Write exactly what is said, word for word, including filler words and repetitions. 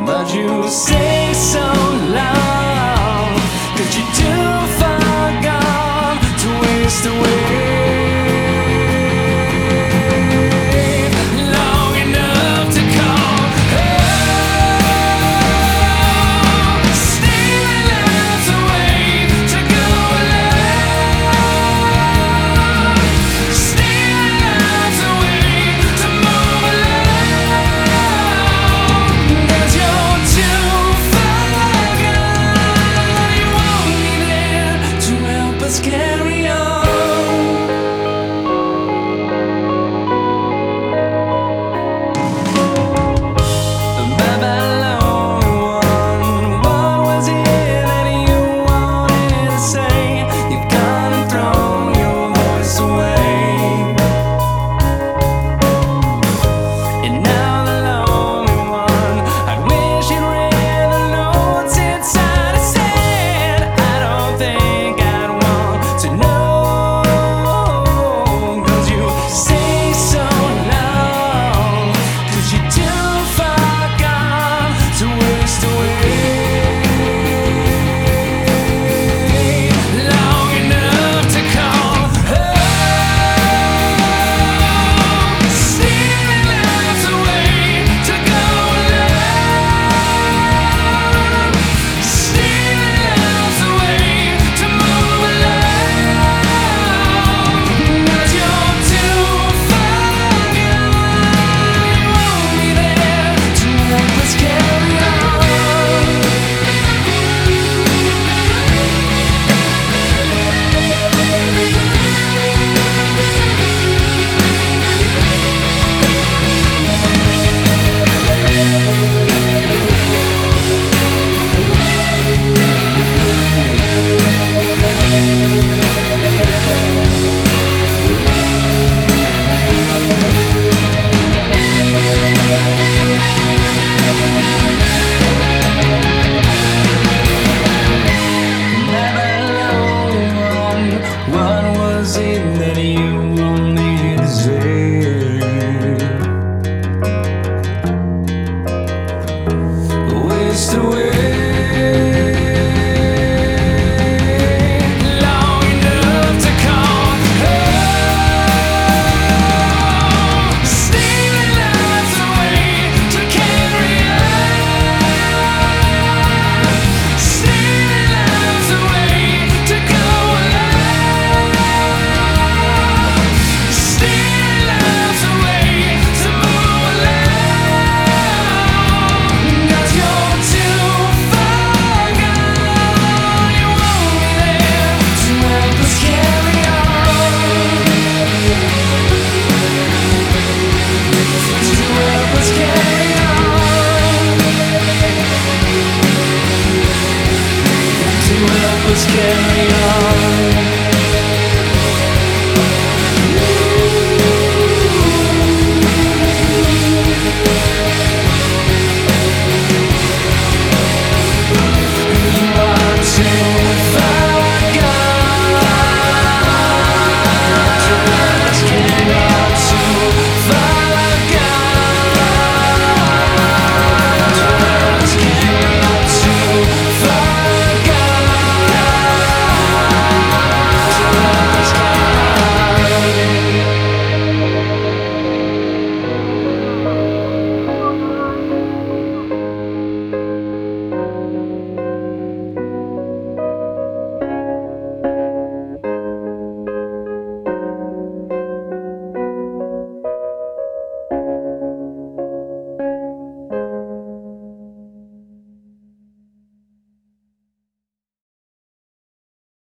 but you stay so long, 'cause you're too far gone to waste away. Long enough to call home, stealing lives away to go alone, stealing lives away to move along. 'Cause you're too far gone, you won't be there to help us carry on. What was it that you wanted to say? Waste away. Long enough to call home, stealing lives away to carry on, stealing lives away to go alone, stealing lives away to move along. 'Cause you're too far gone, you won't be there to help us carry on, to help us carry on, to help us carry on.